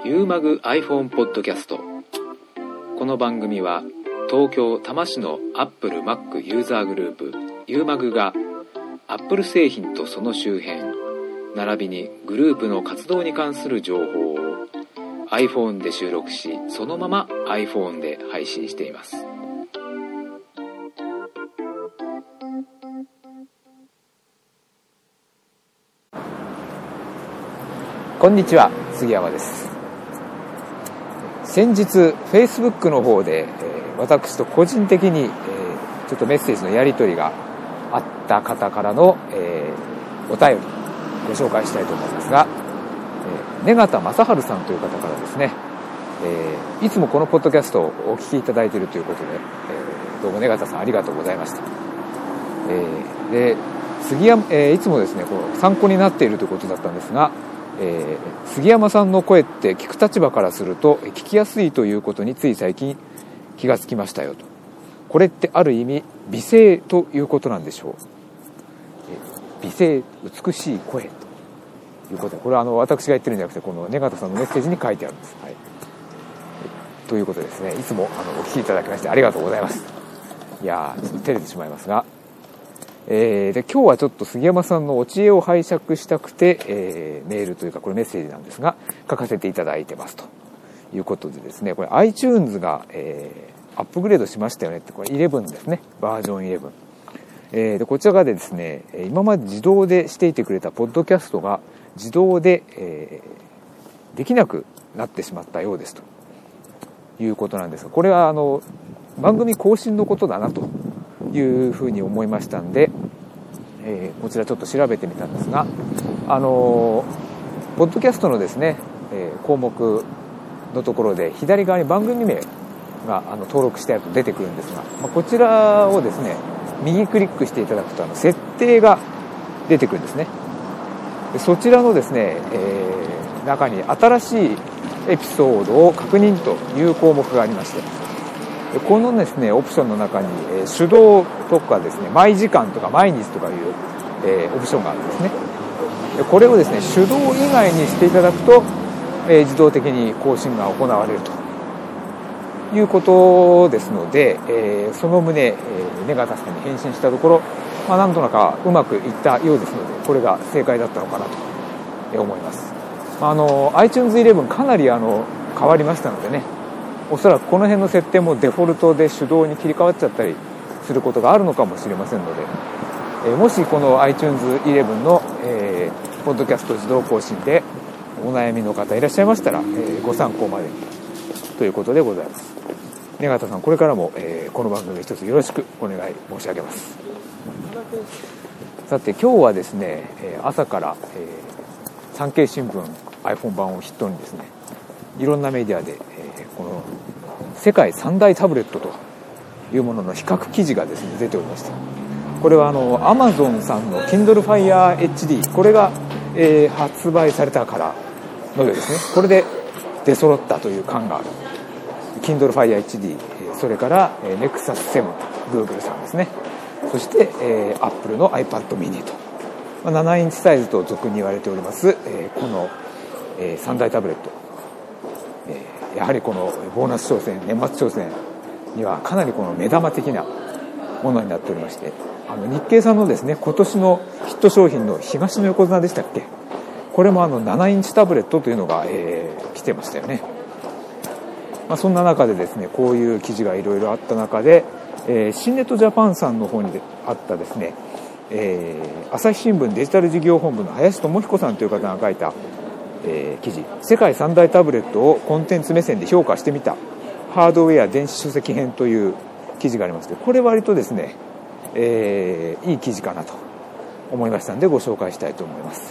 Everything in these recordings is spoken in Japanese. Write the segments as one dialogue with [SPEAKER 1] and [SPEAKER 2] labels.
[SPEAKER 1] ユーマグ iPhone ポッドキャスト。この番組は東京多摩市のアップル Mac ユーザーグループユーマグがアップル製品とその周辺並びにグループの活動に関する情報を iPhone で収録し、そのまま iPhone で配信しています。こんにちは、杉山です。先日 Facebook の方で、私と個人的に、ちょっとメッセージのやり取りがあった方からの、お便りご紹介したいと思いますが、根形正治さんという方からですね、いつもこのポッドキャストをお聞きいただいているということで、どうも根形さんありがとうございました。で杉山、いつもですねこう参考になっているということだったんですが、杉山さんの声って聞く立場からすると聞きやすいということについ最近気がつきましたよと。これってある意味美声ということなんでしょう。美声、美しい声ということで、これは私が言ってるんじゃなくてこの根形さんのメッセージに書いてあるんです、はい、ということですね。いつもお聞きいただきましてありがとうございます。いやちょっと照れてしまいますが、で今日はちょっと杉山さんのお知恵を拝借したくて、メールというかこれメッセージなんですが書かせていただいてますということでですね、これ iTunes が、アップグレードしましたよねって、これ11ですね、バージョン11、でこちらがですね今まで自動でしていてくれたポッドキャストが自動で、できなくなってしまったようですということなんですが、これは番組更新のことだなというふうに思いましたんで、こちらちょっと調べてみたんですが、ポッドキャストのですね、項目のところで左側に番組名が登録してあると出てくるんですが、こちらをですね右クリックしていただくと設定が出てくるんですね。でそちらのですね、中に新しいエピソードを確認という項目がありまして、このですねオプションの中に、手動とかですね毎時間とか毎日とかいう、オプションがあるんですね。でこれをですね手動以外にしていただくと、自動的に更新が行われるということですので、その旨、根形さんに返信したところ、なんとなくうまくいったようですので、これが正解だったのかなと思います。iTunes 11かなり変わりましたのでね、おそらくこの辺の設定もデフォルトで手動に切り替わっちゃったりすることがあるのかもしれませんので、もしこの iTunes 11の、ポッドキャスト自動更新でお悩みの方いらっしゃいましたら、ご参考までにということでございます。根形さんこれからも、この番組一つよろしくお願い申し上げます。さて今日はですね朝から、産経新聞 iPhone 版を筆頭にですねいろんなメディアで、この世界三大タブレットというものの比較記事がですね出ておりました。これはAmazon さんの Kindle Fire HD これが、発売されたからのようですね。これで出揃ったという感がある Kindle Fire HD、それから、Nexus 7 Google さんですね、そして、Apple の iPad mini と、7インチサイズと俗に言われております、この、三大タブレット、やはりこのボーナス商戦年末商戦にはかなりこの目玉的なものになっておりまして、日経さんのですね今年のヒット商品の東の横綱でしたっけ、これも7インチタブレットというのが、来てましたよね。そんな中でですねこういう記事がいろいろあった中で、新ネットジャパンさんの方にあったですね、朝日新聞デジタル事業本部の林智彦さんという方が書いた、記事、世界三大タブレットをコンテンツ目線で評価してみたハードウェア電子書籍編という記事がありまして、これ割とですね、いい記事かなと思いましたのでご紹介したいと思います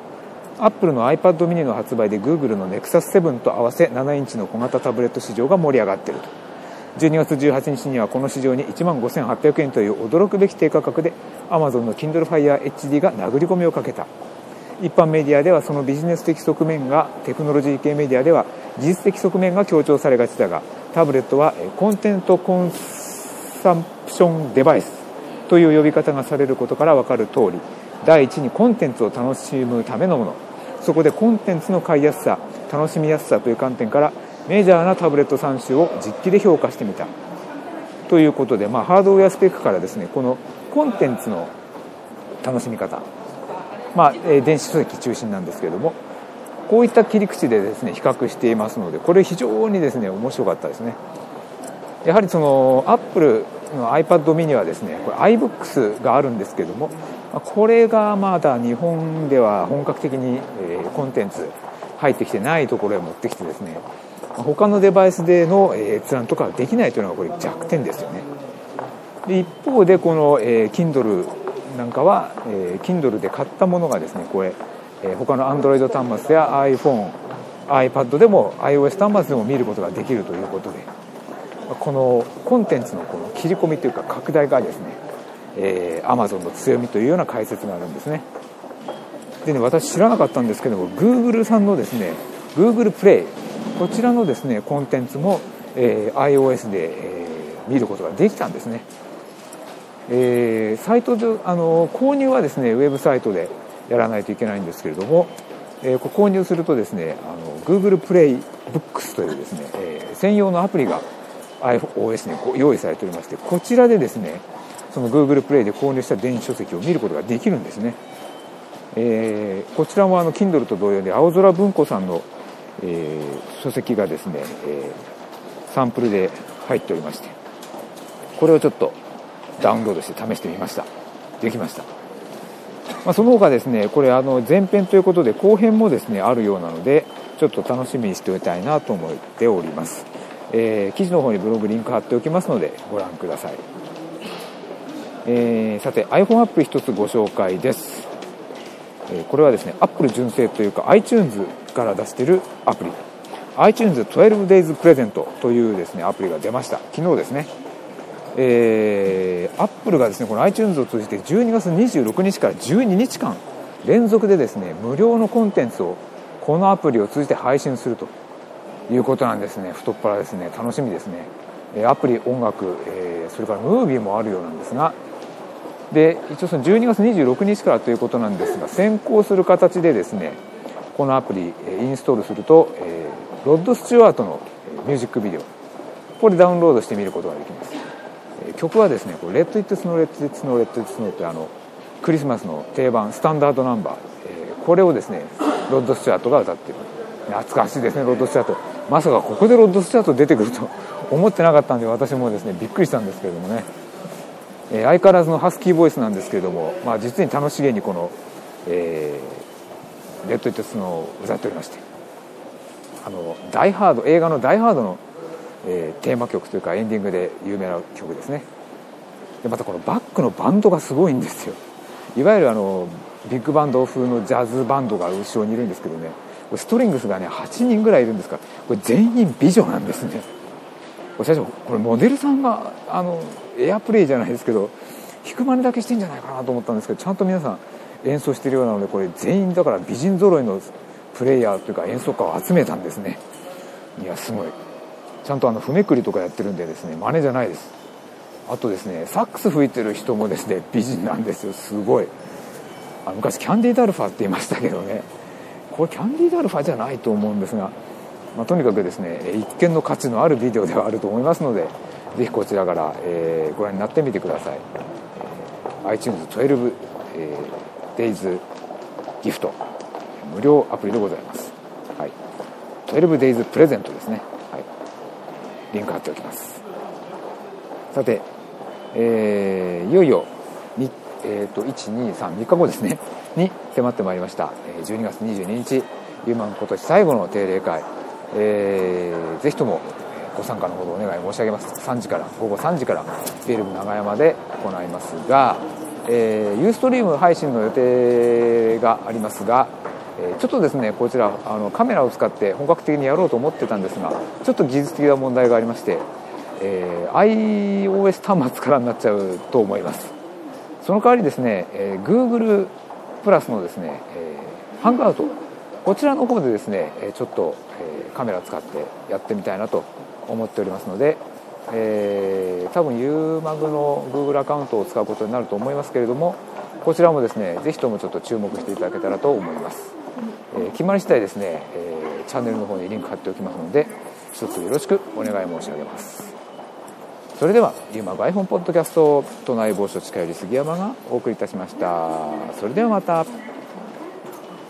[SPEAKER 1] 。Apple の iPad mini の発売で Google の Nexus 7と合わせ7インチの小型タブレット市場が盛り上がっていると。12月18日にはこの市場に15,800円という驚くべき低価格で Amazon の Kindle Fire HD が殴り込みをかけた。一般メディアではそのビジネス的側面が、テクノロジー系メディアでは技術的側面が強調されがちだが、タブレットはコンテントコンサンプションデバイスという呼び方がされることから分かる通り、第一にコンテンツを楽しむためのもの、そこでコンテンツの買いやすさ、 楽しみやすさという観点からメジャーなタブレット3種を実機で評価してみたということで、ハードウェアスペックからですね、このコンテンツの楽しみ方、電子書籍中心なんですけれども、こういった切り口でですね比較していますので、これ非常にですね面白かったですね。やはりそのアップルの iPad mini はですね、これ iBooks があるんですけれども、これがまだ日本では本格的にコンテンツ入ってきてないところへ持ってきてですね、他のデバイスでの閲覧とかできないというのがこれ弱点ですよね。で一方でこの Kindle なんかは Kindle で買ったものがですね、これ他の Android 端末や iPhone、iPad でも iOS 端末でも見ることができるということで、このコンテンツのこの切り込みというか拡大がですね、Amazon の強みというような解説があるんですね。でね、私知らなかったんですけども、 Google さんのですね Google プレイ、こちらのですねコンテンツも、iOS で、見ることができたんですね。サイト上購入はですねウェブサイトでやらないといけないんですけれども、購入するとですねGoogle プレイブックスというですね、専用のアプリが iOS に用意されておりまして、こちらでですねその Google プレイで購入した電子書籍を見ることができるんですね。こちらもKindle と同様で青空文庫さんの、書籍がですね、サンプルで入っておりまして、これをちょっとダウンロードして試してみました。できました。その他ですね、これ前編ということで後編もですねあるようなので、ちょっと楽しみにしておきたいなと思っております。記事の方にブログリンク貼っておきますのでご覧ください。さて iPhone アップ一つご紹介です。これはですね Apple 純正というか iTunes から出しているアプリ iTunes 12 Days Present というですねアプリが出ました。昨日ですね。アップルがですねこの iTunes を通じて12月26日から12日間連続でですね無料のコンテンツをこのアプリを通じて配信するということなんですね。太っ腹ですね。楽しみですね。アプリ、音楽、それからムービーもあるようなんですが、で一応その12月26日からということなんですが、先行する形でですねこのアプリインストールすると、ロッド・スチュワートのミュージックビデオ、これダウンロードして見ることができます。曲はですねレッド・イット・スノー、レッド・イット・スノー、レッド・イット・スノーってクリスマスの定番スタンダードナンバー、これをですねロッド・スチュワートが歌っている。懐かしいですね、ロッド・スチュワート。まさかここでロッド・スチュワート出てくると思ってなかったんで、私もですねびっくりしたんですけれどもね、相変わらずのハスキーボイスなんですけれども、実に楽しげにこの、レッド・イット・スノーを歌っておりまして、ダイハード、映画のダイハードのテーマ曲というかエンディングで有名な曲ですね。でまたこのバックのバンドがすごいんですよ。いわゆるビッグバンド風のジャズバンドが後ろにいるんですけどね、ストリングスがね8人ぐらいいるんですから、これ全員美女なんですね。最初これモデルさんがエアプレイじゃないですけど弾く真似だけしてんじゃないかなと思ったんですけど、ちゃんと皆さん演奏しているようなので、これ全員だから美人揃いのプレイヤーというか演奏家を集めたんですね。いやすごい、ちゃんと譜めくりとかやってるんでですね真似じゃないです。あとですねサックス吹いてる人もですね美人なんですよ。すごい。昔キャンディーダルファって言いましたけどね、これキャンディーダルファじゃないと思うんですが、とにかくですね一見の価値のあるビデオではあると思いますので、ぜひこちらから、ご覧になってみてください。iTunes 12、Days ギフト無料アプリでございます。はい、12 Days プレゼントですね。はい、リンク貼っておきます。さて、いよいよ1,2,3,3日後ですねに迫ってまいりました。12月22日ユーマン今年最後の定例会、ぜひともご参加のほどお願い申し上げます。午後3時からベルブ長山で行いますが、ユーストリーム配信の予定がありますが、ちょっとですねこちらカメラを使って本格的にやろうと思ってたんですが、ちょっと技術的な問題がありまして、iOS 端末からになっちゃうと思います。その代わりですね、Google プラスのですね、ハングアウト、こちらの方でですねちょっと、カメラを使ってやってみたいなと思っておりますので、多分 UMAG の Google アカウントを使うことになると思いますけれども、こちらもですねぜひともちょっと注目していただけたらと思います。 決まり次第ですね、チャンネルの方にリンク貼っておきますので一つよろしくお願い申し上げます。それではユーマ5iPhoneポッドキャスト都内某所近寄り杉山がお送りいたしました。それではまた。